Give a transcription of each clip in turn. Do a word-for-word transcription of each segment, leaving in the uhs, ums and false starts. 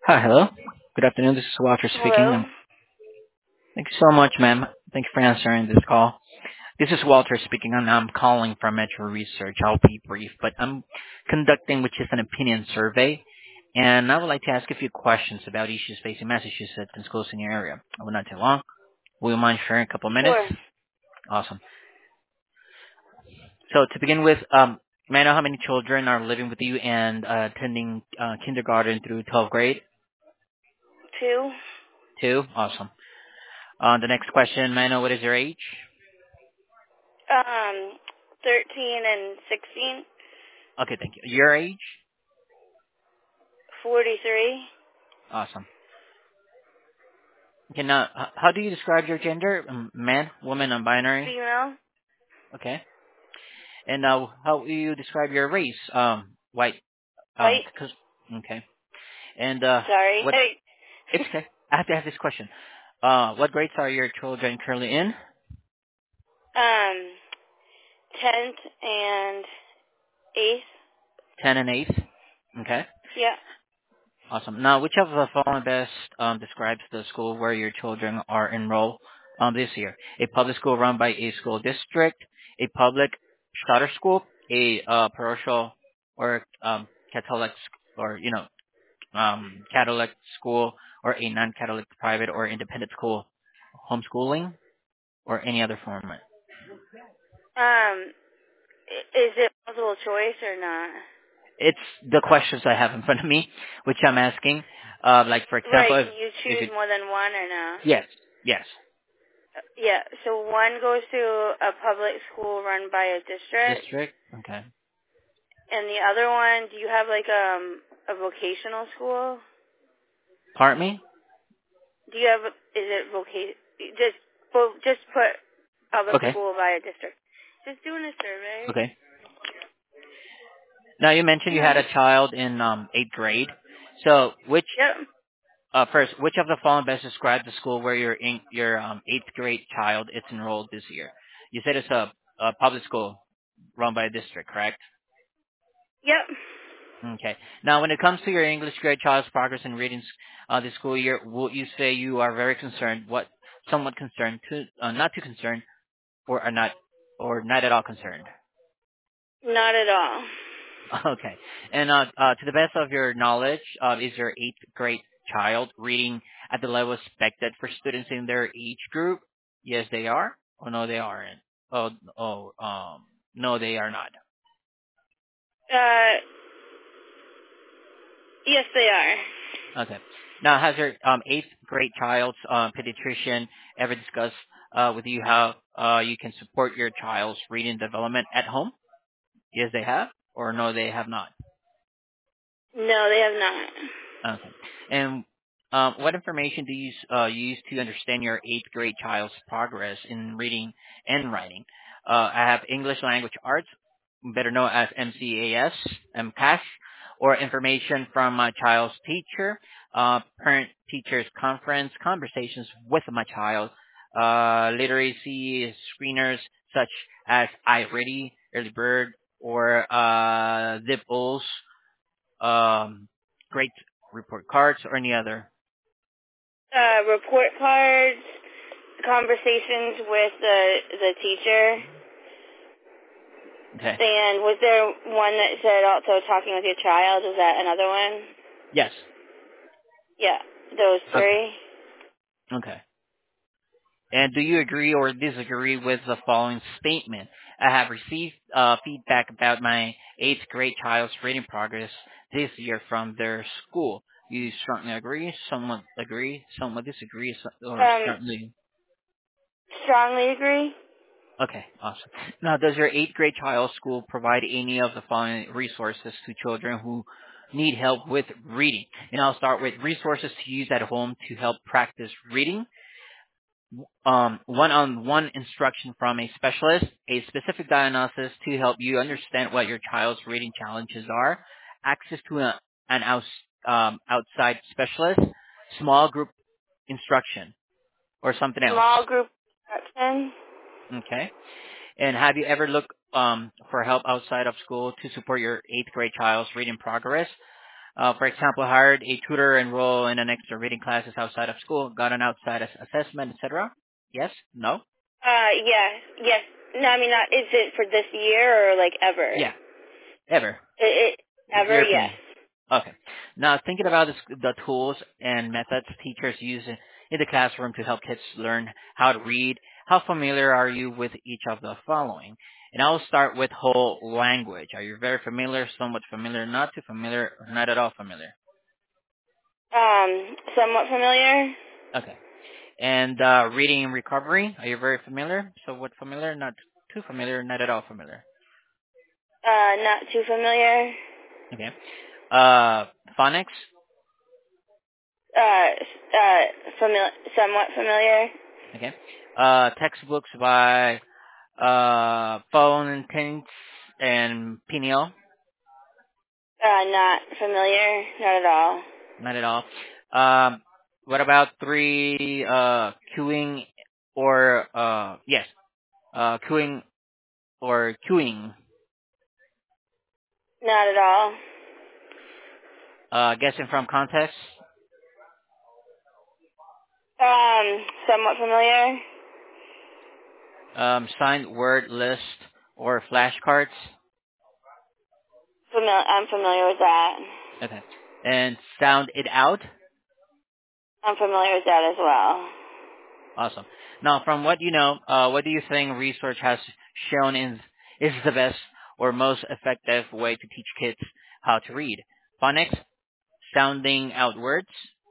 Hi, hello. Good afternoon. This is Walter speaking. Hello. Um, Thank you so much, ma'am. Thank you for answering this call. This is Walter speaking, and I'm calling from Metro Research. I'll be brief, but I'm conducting, which is an opinion survey, and I would like to ask a few questions about issues facing Massachusetts and schools in your area. I will not take long. Will you mind sharing a couple minutes? Sure. Awesome. So to begin with, um, may I know how many children are living with you and uh, attending uh, kindergarten through twelfth grade? Two. Two. Awesome. Uh, the next question, may I know what is your age? Um, thirteen and sixteen. Okay, thank you. Your age? Forty-three. Awesome. Okay, now, h- how do you describe your gender? Um, Man, woman, non-binary? Female. Okay. And now, how do you describe your race? Um, white. Um, White. cause, okay. And, uh, Sorry. what, Hey. it's okay. I have to ask this question. Uh, what grades are your children currently in? um, tenth and eighth. ten and eight. Okay. Yeah. Awesome. Now, which of the following best um, describes the school where your children are enrolled um, this year? A public school run by a school district, a public charter school, a uh, parochial or um, Catholic sc- or you know um, Catholic school, or a non-Catholic private or independent school, homeschooling, or any other format. Um, i- is it multiple choice or not? It's the questions I have in front of me, which I'm asking. Uh, like for Right. example, if, Can you if choose it more than one or not? yes, yes, Uh, Yeah. So one goes to a public school run by a district, district, okay. and the other one, do you have like um a vocational school? Pardon me? Do you have? Is it vocation? Just well, just put public Okay. school by a district. Just doing a survey. Okay. Now you mentioned you had a child in um, eighth grade. So which Yep. uh, first, which of the following best describe the school where your in, your um, eighth grade child is enrolled this year? You said it's a, a public school run by a district, correct? Yep. Okay. Now, when it comes to your English grade child's progress in reading uh, this school year, would you say you are very concerned, what somewhat concerned, to uh, not too concerned, or are not, or not at all concerned? Not at all. Okay. And uh, uh, to the best of your knowledge, uh, is your eighth grade child reading at the level expected for students in their age group? Yes, they are. Or no, they aren't. Oh, oh, um, no, they are not. Uh, yes, they are. Okay. Now, has your um, eighth grade child's um, pediatrician ever discussed uh, with you how uh, you can support your child's reading development at home? Yes, they have. Or no, they have not. No, they have not. Okay. And um, what information do you uh, use to understand your eighth grade child's progress in reading and writing? Uh, I have English Language Arts, better known as M C A S, MCAS, or information from my child's teacher, uh, parent teachers conference, conversations with my child, uh, literacy screeners such as iReady, Early Bird, or uh, Zipos, um, great report cards, or any other. Uh, report cards, conversations with the the teacher, Okay. and was there one that said also talking with your child? Was that another one? Yes. Yeah, those Okay. three. Okay. And do you agree or disagree with the following statement? I have received uh, feedback about my eighth grade child's reading progress this year from their school. You strongly agree, somewhat agree, somewhat disagree, so- or Um, certainly. strongly agree. Okay, awesome. Now, does your eighth grade child's school provide any of the following resources to children who need help with reading? And I'll start with resources to use at home to help practice reading, um, one-on-one instruction from a specialist, a specific diagnosis to help you understand what your child's reading challenges are, access to a, an out, um, outside specialist, small group instruction, or something else. Small group instruction. Okay. And have you ever looked um, for help outside of school to support your eighth grade child's reading progress? Uh, for example, hired a tutor, enroll in an extra reading classes outside of school, got an outside ass- assessment, et cetera. Yes? No? Uh, yes, yes. No, I mean, not, is it for this year or like ever? Yeah. Ever. It, it Your ever, yes. opinion. Okay. Now, thinking about this, the tools and methods teachers use in, in the classroom to help kids learn how to read, how familiar are you with each of the following? And I'll start with whole language. Are you very familiar, somewhat familiar, not too familiar, or not at all familiar? Um, somewhat familiar. Okay. And uh, reading and recovery, are you very familiar, somewhat familiar, not too familiar, not at all familiar? Uh, not too familiar. Okay. Uh, phonics, Uh, uh, famil- somewhat familiar. okay. Uh, textbooks by uh, Fountains and Peniel, Uh, not familiar. Not at all. not at all. Um, what about three uh, queuing or uh, yes, uh, queuing or queuing? Not at all. Uh, guessing from context, Um, somewhat familiar. um, signed word list or flashcards. Famil- I'm familiar with that. Okay, and sound it out. I'm familiar with that as well. Awesome. Now, from what you know, uh, what do you think research has shown is, is the best or most effective way to teach kids how to read? Phonics, sounding out words,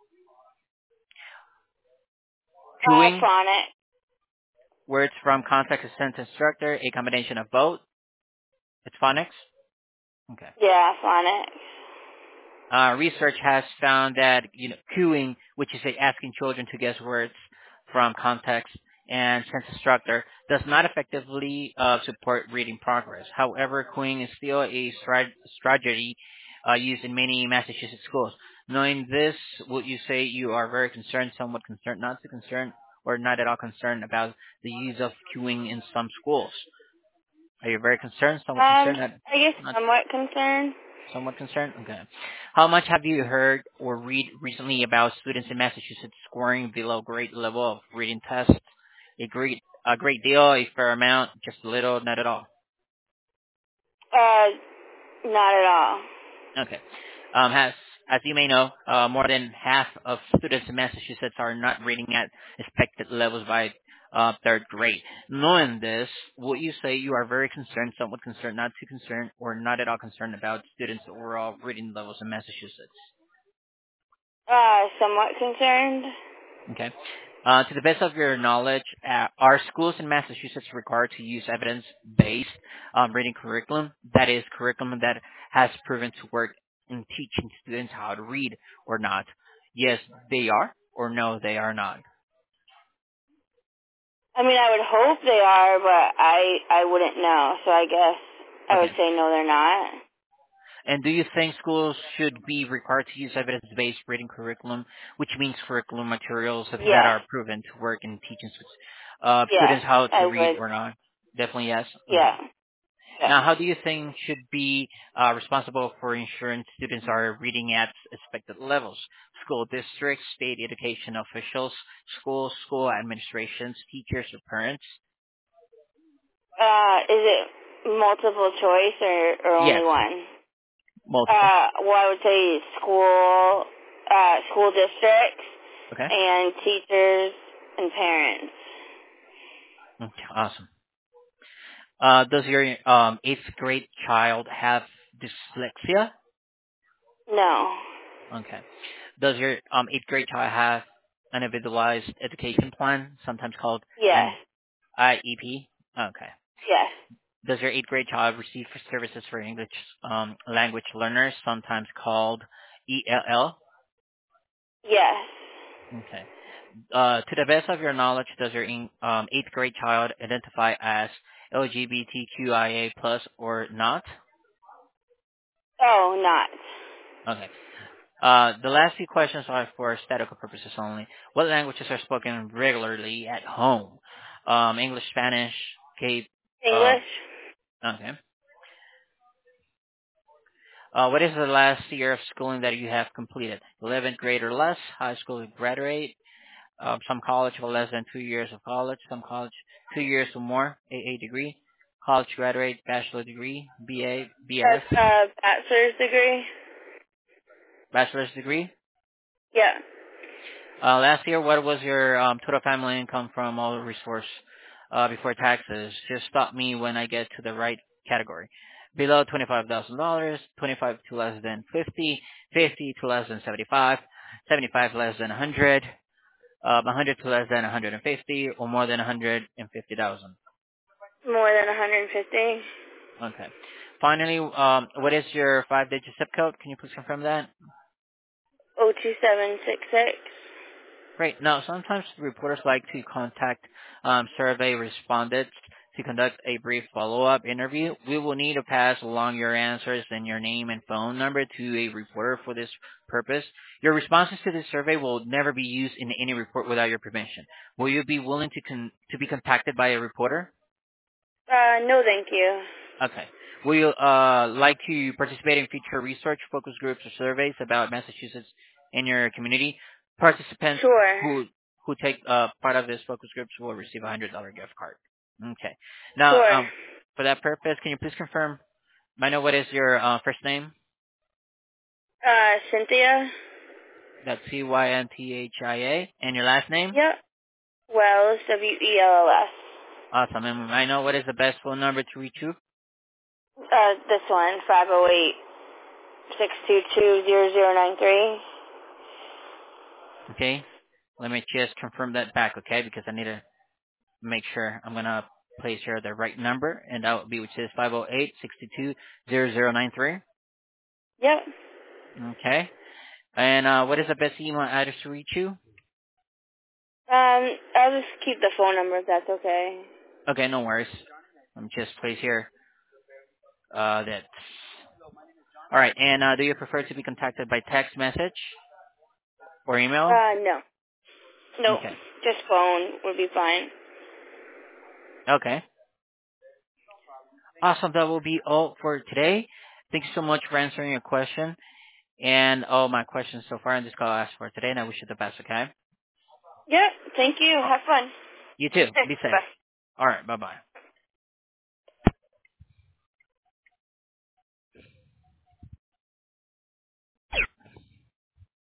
Uh, cueing, phonic. words from context of sentence structure, a combination of both. It's phonics. Okay. Yeah, phonic. Uh, research has found that you know cueing, which is like asking children to guess words from context and sentence structure, does not effectively uh, support reading progress. However, cueing is still a strat- strategy uh, used in many Massachusetts schools. Knowing this, would you say you are very concerned, somewhat concerned, not too concerned, or not at all concerned about the use of cueing in some schools? Are you very concerned, somewhat Um, concerned, not, I guess not somewhat concerned. somewhat concerned? Okay. How much have you heard or read recently about students in Massachusetts scoring below grade level of reading tests? A great, a great deal, a fair amount, just a little, not at all. Uh, not at all. Okay. Um, as, as you may know, uh, more than half of students in Massachusetts are not reading at expected levels by uh, third grade. Knowing this, would you say you are very concerned, somewhat concerned, not too concerned, or not at all concerned about students' overall reading levels in Massachusetts? Uh, somewhat concerned. Okay. Uh, to the best of your knowledge, uh, are schools in Massachusetts required to use evidence-based um, reading curriculum? That is, curriculum that has proven to work in teaching students how to read or not? Yes, they are, or no, they are not. I mean, I would hope they are, but I I wouldn't know. So I guess I would Okay. say no, they're not. And do you think schools should be required to use evidence-based reading curriculum, which means curriculum materials that Yes. are proven to work in teaching uh, Yes, students how to I read would. or not? Definitely yes. Okay. Yeah. Yeah. Now, how do you think should be uh, responsible for ensuring students are reading at expected levels? School districts, state education officials, schools, school administrations, teachers, or parents? Uh, is it multiple choice or, or only Yes, one? multiple. Uh, well, I would say school, uh, school districts Okay. and teachers and parents. Okay, awesome. Uh, does your um, eighth grade child have dyslexia? No. Okay. Does your um, eighth grade child have an individualized education plan, sometimes called Yes. an I E P? Okay. Yes. Does your eighth grade child receive for services for English um, language learners, sometimes called E L L? Yes. Okay. Uh, to the best of your knowledge, does your in- um, eighth grade child identify as LGBTQIA plus or not? Oh, not. Okay. Uh, the last few questions are for statistical purposes only. What languages are spoken regularly at home? Um, English, Spanish, Cape. Uh, English? okay. Uh, what is the last year of schooling that you have completed? eleventh grade or less, high school graduate, uh, some college for less than two years of college, some college two years or more, A A degree, college graduate, bachelor degree, B A, That's B S, a bachelor's degree. bachelor's degree. Yeah. Uh, last year, what was your um, total family income from all resource uh, before taxes? Just stop me when I get to the right category. Below twenty-five thousand dollars, twenty-five to less than fifty, fifty to less than seventy-five, seventy-five less than one hundred, um, one hundred to less than one hundred fifty, or more than one hundred fifty thousand. More than one hundred fifty. Okay. Finally, um, what is your five-digit zip code? Can you please confirm that? Oh two seven six six. Great. Now, sometimes reporters like to contact um, survey respondents to conduct a brief follow-up interview. We will need to pass along your answers and your name and phone number to a reporter for this purpose. Your responses to this survey will never be used in any report without your permission. Will you be willing to con- to be contacted by a reporter? Uh, no, thank you. Okay. Will you uh, like to participate in future research, focus groups, or surveys about Massachusetts in your community? Participants Sure. who who take uh, part of this focus groups will receive a one hundred dollars gift card. Okay. Now, Sure. um, for that purpose, can you please confirm, I know what is your uh, first name? Uh, Cynthia? That's C Y N T H I A. And your last name? Yep. Wells, W E L L S. Awesome. And I know what is the best phone number to reach you? Uh, this one, five oh eight, six two two, zero zero nine three. Okay. Let me just confirm that back, okay? Because I need to make sure I'm gonna place here the right number, and that would be which is five zero eight, six two, zero zero nine three. Yep. Okay. And uh, what is the best email address to reach you? Um, I'll just keep the phone number if that's okay. Okay, no worries. I'm just place here. Uh, that's all right. And uh, do you prefer to be contacted by text message or email? Uh, no. Nope. Okay. Just phone would be fine. Okay. Awesome. That will be all for today. Thank you so much for answering your question and all my questions so far in this call I asked for today, and I wish you the best. Okay. Yep. Thank you. Oh, Have fun. you too. Be Thanks. safe. Bye. All right. Bye bye.